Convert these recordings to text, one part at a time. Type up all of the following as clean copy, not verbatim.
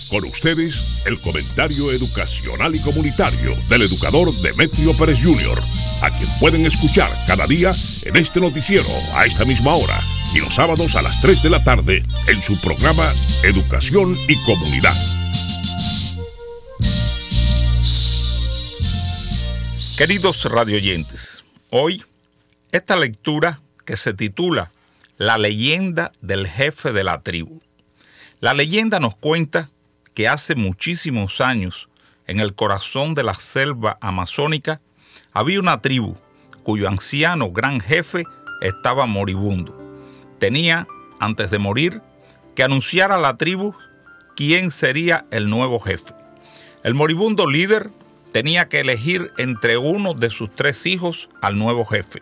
Con ustedes, el comentario educacional y comunitario del educador Demetrio Pérez Jr., a quien pueden escuchar cada día en este noticiero a esta misma hora y los sábados a las 3 de la tarde en su programa Educación y Comunidad. Queridos radioyentes, hoy esta lectura que se titula La leyenda del jefe de la tribu. La leyenda nos cuenta que hace muchísimos años, en el corazón de la selva amazónica, había una tribu cuyo anciano gran jefe estaba moribundo. Tenía, antes de morir, que anunciar a la tribu quién sería el nuevo jefe. El moribundo líder tenía que elegir entre uno de sus 3 hijos al nuevo jefe.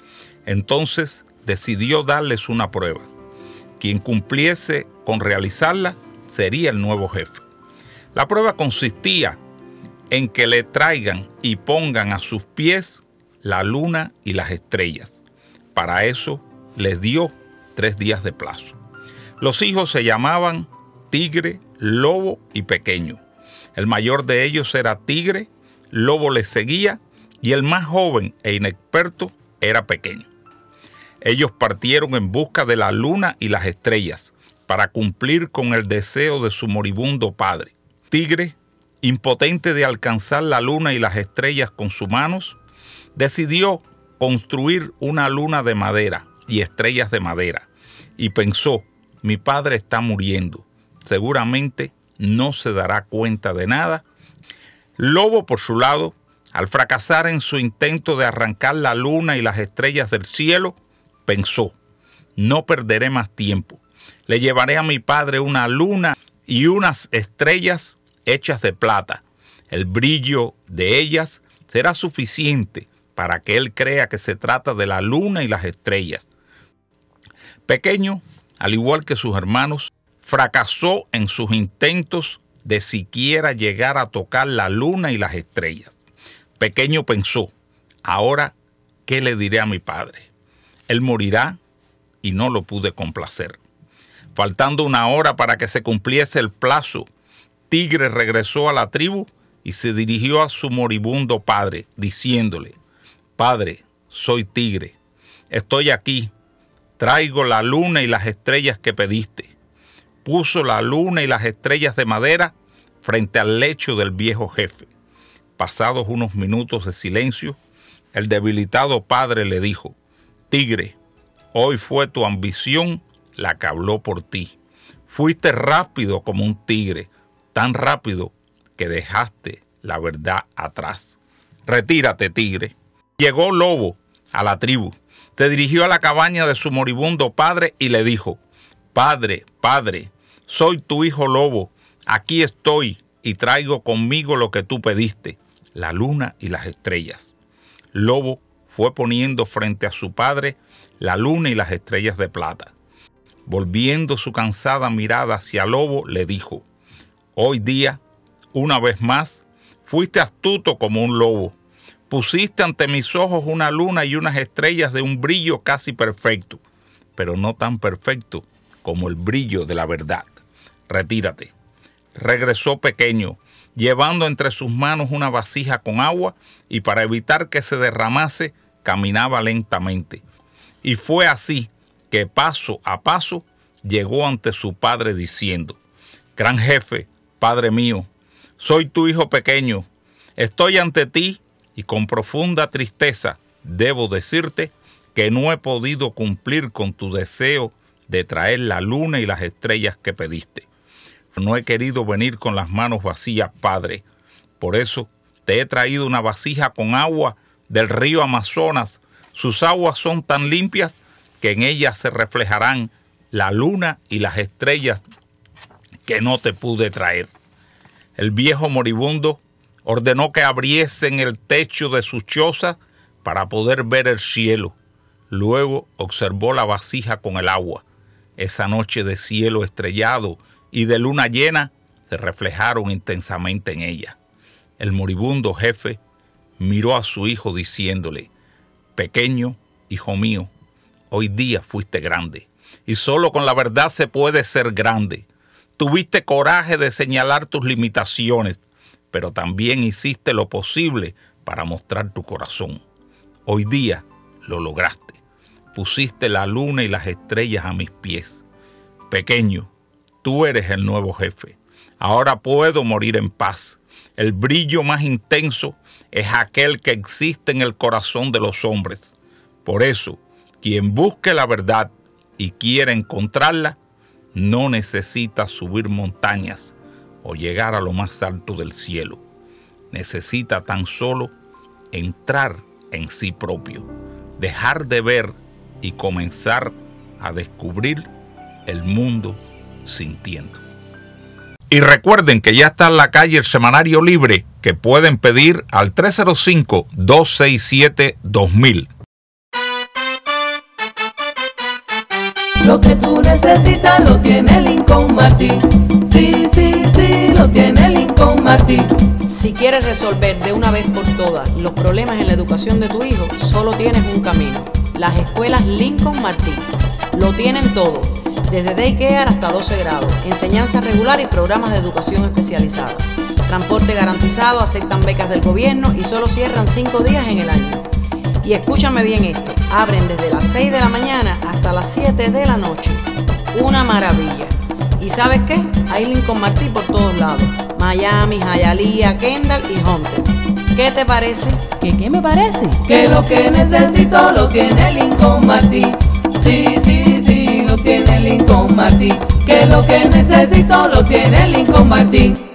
Entonces decidió darles una prueba. Quien cumpliese con realizarla sería el nuevo jefe. La prueba consistía en que le traigan y pongan a sus pies la luna y las estrellas. Para eso les dio 3 días de plazo. Los hijos se llamaban Tigre, Lobo y Pequeño. El mayor de ellos era Tigre, Lobo le seguía y el más joven e inexperto era Pequeño. Ellos partieron en busca de la luna y las estrellas para cumplir con el deseo de su moribundo padre. Tigre, impotente de alcanzar la luna y las estrellas con sus manos, decidió construir una luna de madera y estrellas de madera y pensó: mi padre está muriendo, seguramente no se dará cuenta de nada. Lobo, por su lado, al fracasar en su intento de arrancar la luna y las estrellas del cielo, pensó: no perderé más tiempo, le llevaré a mi padre una luna y unas estrellas hechas de plata. El brillo de ellas será suficiente para que él crea que se trata de la luna y las estrellas. Pequeño, al igual que sus hermanos, fracasó en sus intentos de siquiera llegar a tocar la luna y las estrellas. Pequeño pensó: ahora, ¿qué le diré a mi padre? Él morirá y no lo pude complacer. Faltando 1 hora para que se cumpliese el plazo, Tigre regresó a la tribu y se dirigió a su moribundo padre, diciéndole: Padre, soy Tigre, estoy aquí, traigo la luna y las estrellas que pediste. Puso la luna y las estrellas de madera frente al lecho del viejo jefe. Pasados unos minutos de silencio, el debilitado padre le dijo: Tigre, hoy fue tu ambición la que habló por ti. Fuiste rápido como un tigre, tan rápido que dejaste la verdad atrás. Retírate, Tigre. Llegó Lobo a la tribu, se dirigió a la cabaña de su moribundo padre y le dijo: Padre, padre, soy tu hijo Lobo, aquí estoy y traigo conmigo lo que tú pediste, la luna y las estrellas. Lobo fue poniendo frente a su padre la luna y las estrellas de plata. Volviendo su cansada mirada hacia Lobo, le dijo: Hoy día, una vez más, fuiste astuto como un lobo. Pusiste ante mis ojos una luna y unas estrellas de un brillo casi perfecto, pero no tan perfecto como el brillo de la verdad. Retírate. Regresó Pequeño, llevando entre sus manos una vasija con agua y para evitar que se derramase, caminaba lentamente. Y fue así que paso a paso llegó ante su padre diciendo: Gran jefe, padre mío, soy tu hijo Pequeño, estoy ante ti y con profunda tristeza debo decirte que no he podido cumplir con tu deseo de traer la luna y las estrellas que pediste. No he querido venir con las manos vacías, padre. Por eso te he traído una vasija con agua del río Amazonas. Sus aguas son tan limpias que en ellas se reflejarán la luna y las estrellas que no te pude traer. El viejo moribundo ordenó que abriesen el techo de su choza para poder ver el cielo. Luego observó la vasija con el agua. Esa noche de cielo estrellado y de luna llena se reflejaron intensamente en ella. El moribundo jefe miró a su hijo diciéndole: Pequeño, hijo mío, hoy día fuiste grande, y solo con la verdad se puede ser grande. Tuviste coraje de señalar tus limitaciones, pero también hiciste lo posible para mostrar tu corazón. Hoy día lo lograste. Pusiste la luna y las estrellas a mis pies. Pequeño, tú eres el nuevo jefe. Ahora puedo morir en paz. El brillo más intenso es aquel que existe en el corazón de los hombres. Por eso, quien busque la verdad y quiera encontrarla, no necesita subir montañas o llegar a lo más alto del cielo. Necesita tan solo entrar en sí propio, dejar de ver y comenzar a descubrir el mundo sintiendo. Y recuerden que ya está en la calle el semanario libre que pueden pedir al 305-267-2000. Lo que tú necesitas lo tiene Lincoln Martin. Sí, sí, sí, lo tiene Lincoln Martin. Si quieres resolver de una vez por todas los problemas en la educación de tu hijo, solo tienes un camino: las escuelas Lincoln Martin. Lo tienen todo, desde daycare hasta 12 grados, enseñanza regular y programas de educación especializada. Transporte garantizado, aceptan becas del gobierno y solo cierran 5 días en el año. Y escúchame bien esto, abren desde las 6 de la mañana hasta las 7 de la noche. Una maravilla. ¿Y sabes qué? Hay Lincoln Martin por todos lados: Miami, Hialeah, Kendall y Hunter. ¿Qué te parece? ¿Qué me parece? Que lo que necesito lo tiene Lincoln Martin. Sí, sí, sí, lo tiene Lincoln Martin. Que lo que necesito lo tiene Lincoln Martin.